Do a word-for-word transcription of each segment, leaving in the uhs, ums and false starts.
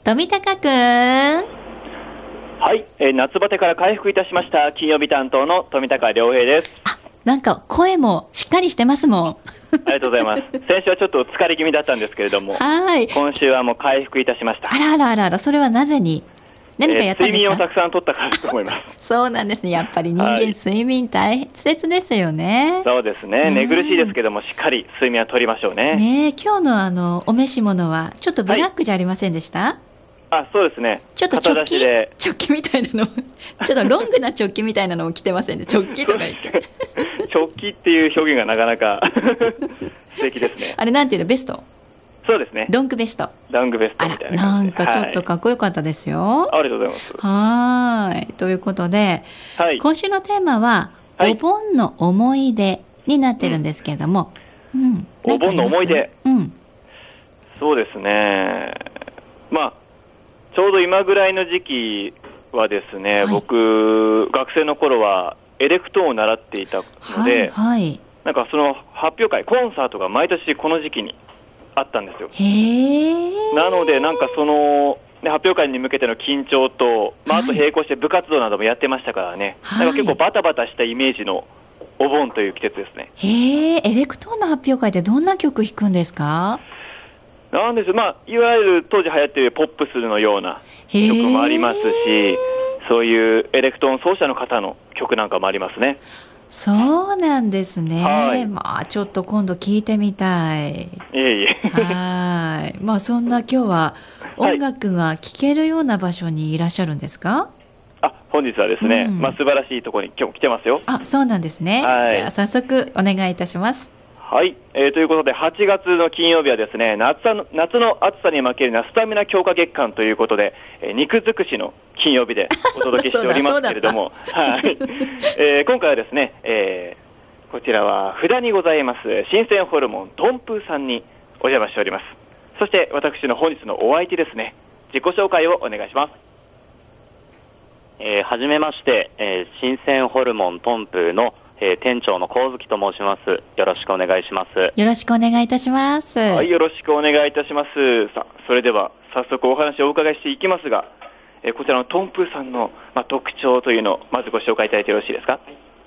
富高くん。 はい、えー、夏バテから回復いたしました金曜日担当の富高良平です。 あ、なんか声もしっかりしてますもん。 ありがとうございます。先週はちょっと疲れ気味だったんですけれども、 はい。 今週はもう回復いたしました。 あらあらあらあら、それはなぜに何かやったんですか？ えー、睡眠をたくさん取ったからだと思います。 そうなんですね。やっぱり人間、はい、睡眠大切ですよね。 そうですね。寝苦しいですけども、しっかり睡眠は取りましょうね。 ねえ、今日のあのお召し物はちょっとブラックじゃありませんでした？はい、 あ、そうですね。 ちょっとチョッキ、チョッキみたいなのちょっとロングなチョッキみたいなのも着てませんね。チョッキとか言ってチョッキっていう表現がなかなか素敵ですね。 あれなんていうの？ベスト？ そうですね。 ロングベスト。 ロングベストみたいな感じで。 なんかちょっとかっこよかったですよ。 はい、ありがとうございます。 はい。ということで、はい、今週のテーマは、はい、お盆の思い出になってるんですけれども、うんうん、 お盆の思い出、 うん、 そうですね。まあちょうど今ぐらいの時期はですね、はい、僕学生の頃はエレクトーンを習っていたので、はいはい、なんかその発表会コンサートが毎年この時期にあったんですよ。 へー。 なのでなんかその、ね、発表会に向けての緊張と、まあ、あと並行して部活動などもやってましたからね、はい、なんか結構バタバタしたイメージのお盆という季節ですね。 へー。エレクトーンの発表会ってどんな曲弾くんですか？ なんです、まあ、いわゆる当時流行っているポップスのような曲もありますし、そういうエレクトーン奏者の方の曲なんかもありますね。 そうなんですね。 はい、 まあちょっと今度聞いてみたい。 いえいえ。 はい。まあそんな今日は音楽が聴けるような場所にいらっしゃるんですか？はい、 あ、本日はですね、うん、まあ素晴らしいところに今日来てますよ。 あ、そうなんですね。はい、じゃあ早速お願いいたします。 はい、えー、ということではちがつの金曜日はですね、夏の、夏の暑さに負けるなスタミナ強化月間ということで、えー、肉尽くしの金曜日でお届けしておりますけれども、はい、えー、今回はですね、えー、こちらは札にございます新鮮ホルモントンプーさんにお邪魔しております。そして私の本日のお相手ですね、自己紹介をお願いします。 えー、はじめまして、えー、新鮮ホルモントンプーのえー、店長の神月と申します。よろしくお願いします。 よろしくお願いいたします。 はい、よろしくお願いいたします。さあ、それでは早速お話をお伺いしていきますが、えー、こちらのトンプーさんの、まあ、特徴というのをまずご紹介いただいてよろしいですか？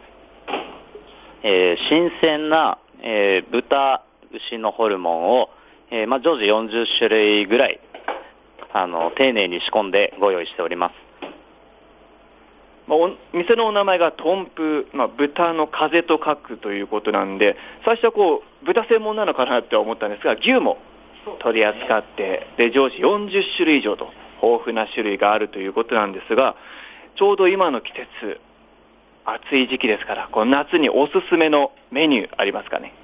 えー、新鮮な、えー、豚、牛のホルモンを、えーまあ、常時よんじゅっしゅるいぐらいあの丁寧に仕込んでご用意しております。 まあ、お店のお名前がトンプー、まあ、豚の風と書くということなんで、最初はこう豚専門なのかなって思ったんですが、牛も取り扱って、で常時よんじゅっしゅるい以上と豊富な種類があるということなんですが、ちょうど今の季節暑い時期ですから、この夏におすすめのメニューありますかね？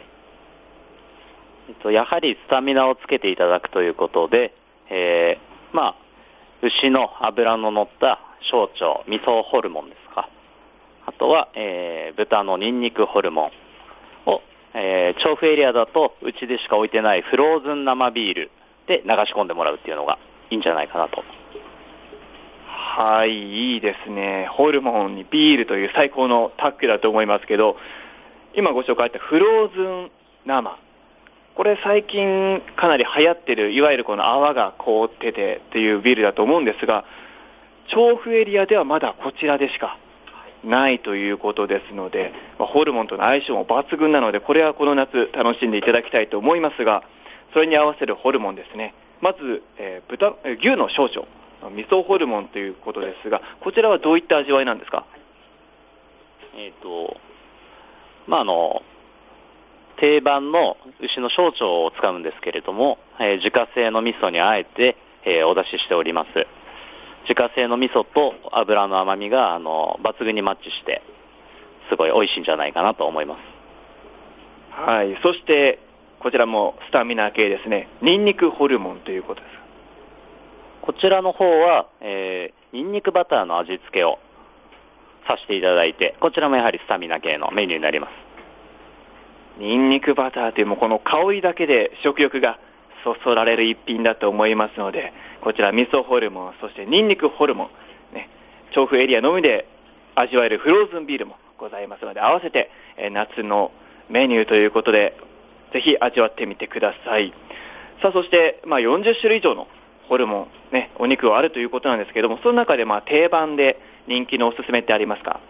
えっと、やはりスタミナをつけていただくということで、えー、まあ牛の脂の乗った小腸、味噌ホルモンですか。あとは、えー、豚のニンニクホルモンを、えー、調布エリアだとうちでしか置いてないフローズン生ビールで流し込んでもらうっていうのがいいんじゃないかなと。 はい、いいですね。ホルモンにビールという最高のタッグだと思いますけど、今ご紹介したフローズン生、これ最近かなり流行ってる、いわゆるこの泡が凍っててっていうビールだと思うんですが、調布エリアではまだこちらでしかないということですので、ホルモンとの相性も抜群なので、これはこの夏楽しんでいただきたいと思いますが、それに合わせるホルモンですね。まず、えー、豚、牛の小腸、味噌ホルモンということですが、こちらはどういった味わいなんですか？ えっと、まあ、あの、定番の牛の小腸を使うんですけれども、えー、自家製の味噌にあえて、えー、お出ししております。自家製の味噌と油の甘みがあの抜群にマッチしてすごい美味しいんじゃないかなと思います。 はい、そしてこちらもスタミナ系ですね。ニンニクホルモンということです。 こちらの方は、えー、ニンニクバターの味付けをさせていただいて、こちらもやはりスタミナ系のメニューになります。 ニンニクバターというもこの香りだけで食欲がそそられる一品だと思いますので、こちら味噌ホルモン、そしてニンニクホルモン、ね、調布エリアのみで味わえるフローズンビールもございますので、合わせて、えー、夏のメニューということでぜひ味わってみてください。さあ、そして、まあ、よんじゅっしゅるい以上のホルモン、ね、お肉はあるということなんですけども、その中でまあ定番で人気のおすすめってありますか？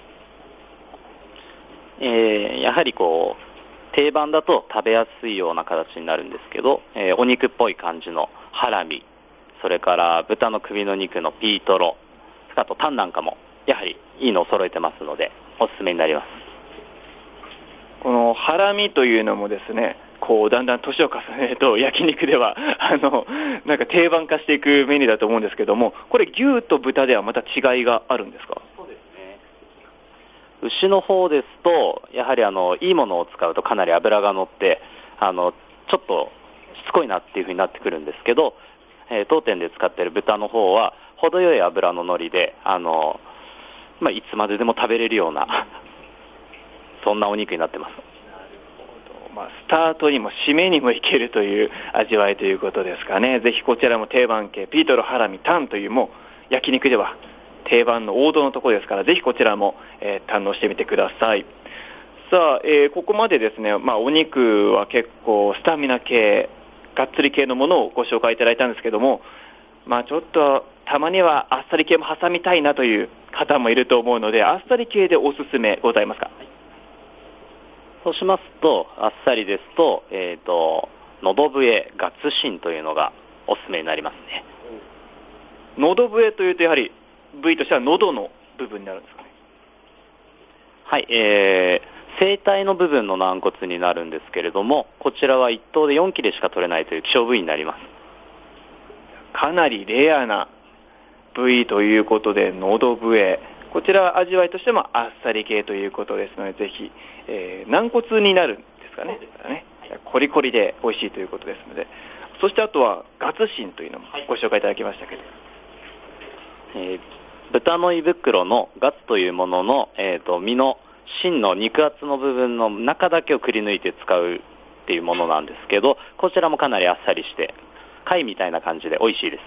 えー、やはりこう定番だと食べやすいような形になるんですけど、えー、お肉っぽい感じのハラミ、それから豚の首の肉のピートロ、あとタンなんかもやはりいいのを揃えてますのでおすすめになります。 このハラミというのもですね、こうだんだん年を重ねると焼肉ではあのなんか定番化していくメニューだと思うんですけども、これ牛と豚ではまた違いがあるんですか？ そうですね。牛の方ですとやはりあのいいものを使うとかなり脂が乗ってあのちょっとしつこいなっていう風になってくるんですけど、えー、当店で使っている豚の方は程よい脂の乗りであの、まあ、いつまででも食べれるようなそんなお肉になってます。 まあ、スタートにも締めにもいけるという味わいということですかね。ぜひこちらも定番系ピートロ、ハラミ、タンというもう焼肉では定番の王道のところですから、ぜひこちらも、えー、堪能してみてください。さあ、えー、ここまでですね、まあ、お肉は結構スタミナ系、がっつり系のものをご紹介いただいたんですけども、まあ、ちょっとたまにはあっさり系も挟みたいなという方もいると思うので、あっさり系でおすすめございますか？ そうしますと、あっさりですと、えっと、のど笛、ガツシンというのがおすすめになりますね。 のど笛というと、やはり部位としては喉の部分になるんですかね？ はい、えー、声帯の部分の軟骨になるんですけれども、こちらはいっ頭でよん切れしか取れないという希少部位になります。 かなりレアな部位ということで、のど笛。こちらは味わいとしてもあっさり系ということですので、ぜひ、えー、軟骨になるんですかね。ね、コリコリで美味しいということですので。そしてあとはガツシンというのもご紹介いただきましたけど、 はい、えー、豚の胃袋のガツというものの、えー、と身の芯の肉厚の部分の中だけをくり抜いて使うっていうものなんですけど、こちらもかなりあっさりして貝みたいな感じで美味しいです。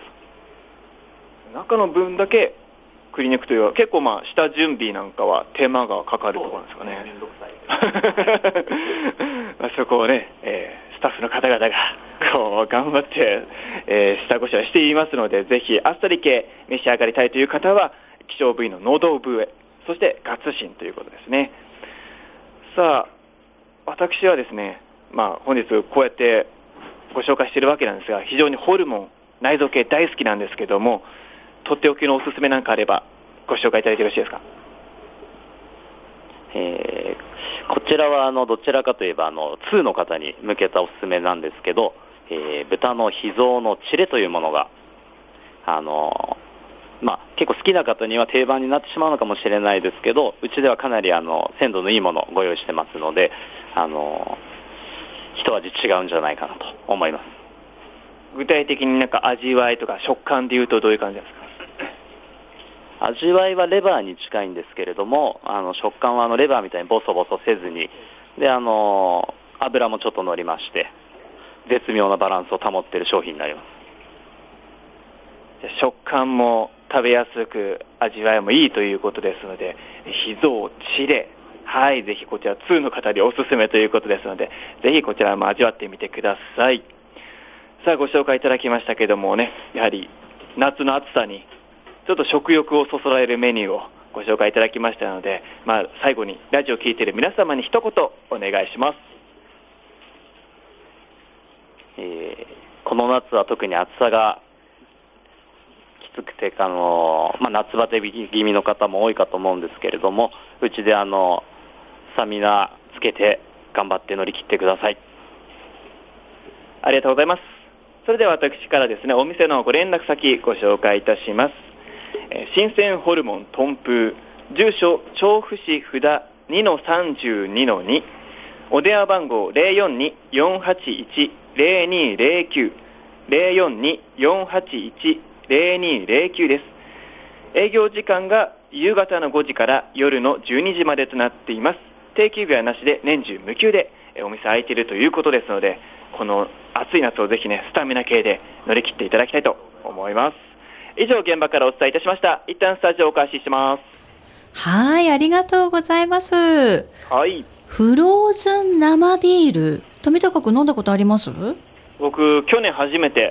中の分だけくり抜くというのは結構まあ下準備なんかは手間がかかるところなんですかね。まあそこをね、えー、スタッフの方々がこう頑張って、えー、下ごしらえしていますので、ぜひあっさり系召し上がりたいという方は希少部位ののど笛、そしてガツシンということですね。さあ、私はですね、まあ本日こうやってご紹介しているわけなんですが、非常にホルモン、内臓系大好きなんですけども、とっておきのおすすめなんかあればご紹介いただいてよろしいですか？ えー、こちらはあのどちらかといえばあのにの方に向けたおすすめなんですけど、えー、豚の脾臓のチレというものがあの、まあ、結構好きな方には定番になってしまうのかもしれないですけど、うちではかなりあの鮮度のいいものをご用意してますので、あの一味違うんじゃないかなと思います。 具体的になんか味わいとか食感でいうとどういう感じですか？ 味わいはレバーに近いんですけれども、あの食感はあのレバーみたいにボソボソせずに、であの油もちょっと乗りまして絶妙なバランスを保っている商品になります。 食感も食べやすく味わいもいいということですので、脾臓チレ、はい、ぜひこちらにの方におすすめということですので、ぜひこちらも味わってみてください。さあ、ご紹介いただきましたけどもね、やはり夏の暑さにちょっと食欲をそそられるメニューをご紹介いただきましたので、まあ、最後にラジオを聞いている皆様に一言お願いします。 えー、この夏は特に暑さがきつくて、あの、まあ、夏バテ気味の方も多いかと思うんですけれども、うちであのスタミナつけて頑張って乗り切ってください。 ありがとうございます。それでは私からですね、お店のご連絡先ご紹介いたします。えー、新鮮ホルモントンプー、住所調布市札 にのさんじゅうにのに、お電話番号 ゼロよんに よんはちいち ゼロにゼロきゅう ゼロよんに よんはちいち ゼロにゼロきゅうです。営業時間が夕方のごじから夜のじゅうにじまでとなっています。定休日はなしで年中無休でお店開いているということですので、この暑い夏をぜひね、スタミナ系で乗り切っていただきたいと思います。以上、現場からお伝えいたしました。一旦スタジオをお返しします。 はい、ありがとうございます。 はい。 フローズン生ビール、富高君飲んだことあります？ 僕、去年初めて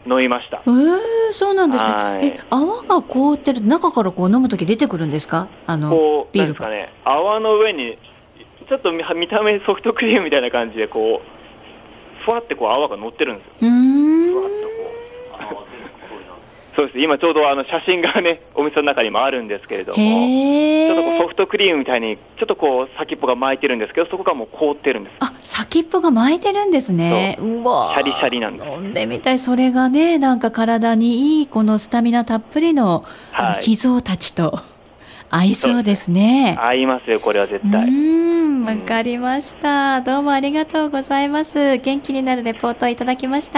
飲みました。 えー、そうなんですね。え、泡が凍ってる、中からこう飲むとき出てくるんですか？あの、こうビールが。 なんですかね、泡の上に、ちょっと見た目ソフトクリームみたいな感じで、こう、ふわってこう泡が乗ってるんですよ。 うーん。 ふわっとこう。そうです。今ちょうどあの写真がね、お店の中にもあるんですけれども、ちょっとこうソフトクリームみたいに、ちょっとこう先っぽが巻いてるんですけど、そこがもう凍ってるんです。 あ、先っぽが巻いてるんですね。うわ、 シャリシャリなんです。 飲んでみたい。それがね、なんか体にいい、このスタミナたっぷりの、はい、あの秘蔵たちと合いそうですね。 合いますよ、これは絶対。 うーん、わかりました。どうもありがとうございます。元気になるレポートをいただきました。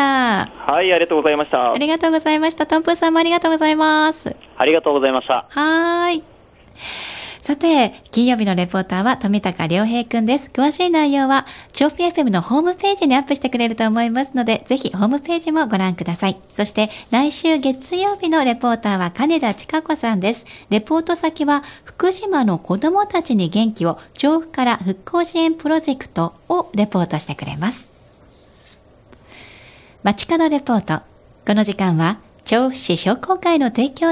はい、ありがとうございました。 ありがとうございました。トンプーさんもありがとうございます。 ありがとうございました。 はーい。さて、金曜日のレポーターは富高良平くんです。詳しい内容は、調布 エフエム のホームページにアップしてくれると思いますので、ぜひホームページもご覧ください。そして、来週月曜日のレポーターは金田千佳子さんです。レポート先は、福島の子供たちに元気を、調布から復興支援プロジェクトをレポートしてくれます。街角レポート。この時間は、調布市商工会の提供